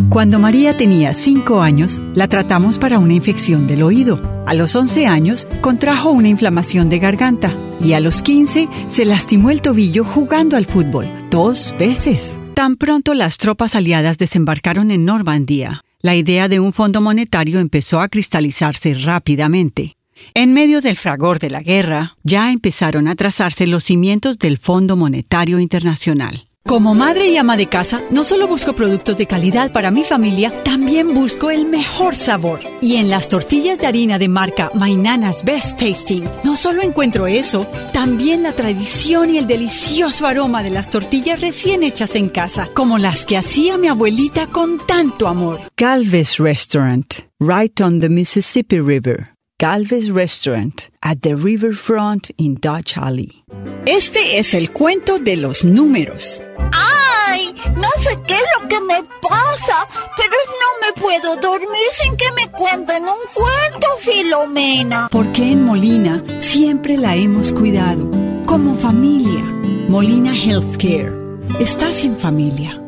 Cuando María tenía 5 años, la tratamos para una infección del oído. A los 11 años, contrajo una inflamación de garganta. Y a los 15, se lastimó el tobillo jugando al fútbol 2 veces. Tan pronto las tropas aliadas desembarcaron en Normandía, la idea de un fondo monetario empezó a cristalizarse rápidamente. En medio del fragor de la guerra, ya empezaron a trazarse los cimientos del Fondo Monetario Internacional. Como madre y ama de casa, no solo busco productos de calidad para mi familia, también busco el mejor sabor. Y en las tortillas de harina de marca My Nana's Best Tasting, no solo encuentro eso, también la tradición y el delicioso aroma de las tortillas recién hechas en casa, como las que hacía mi abuelita con tanto amor. Galvez Restaurant, right on the Mississippi River. Galvez Restaurant, at the riverfront in Dodge Alley. Este es el cuento de los números. ¡Ay! No sé qué es lo que me pasa, pero no me puedo dormir sin que me cuenten un cuento, Filomena. Porque en Molina siempre la hemos cuidado, como familia. Molina Healthcare. Estás en familia.